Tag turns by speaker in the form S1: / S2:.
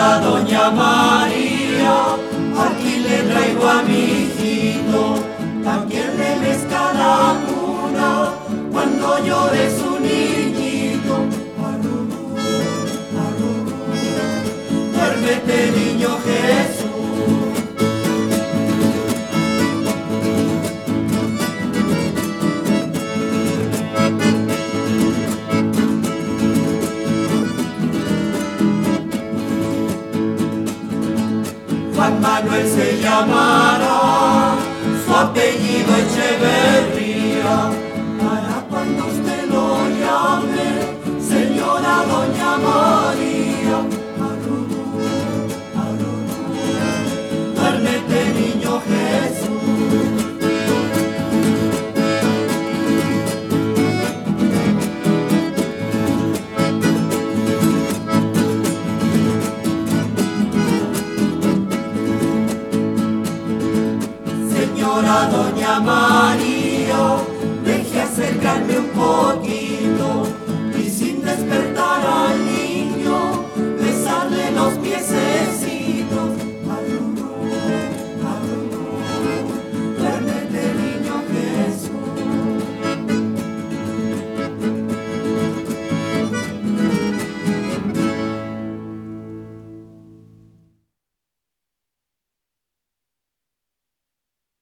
S1: Señora Doña María, aquí le traigo a mi hijito, pa' que le mezca la cuna cuando llore su niñito. Arrurú, arrurú, duérmete niño Jesús. Juan Manuel se llamará, su apellido Echeverría, para cuando usted lo llame, Señora Doña María. Arrurú, arrurú, duérmete niño Jesús. Señora Doña María,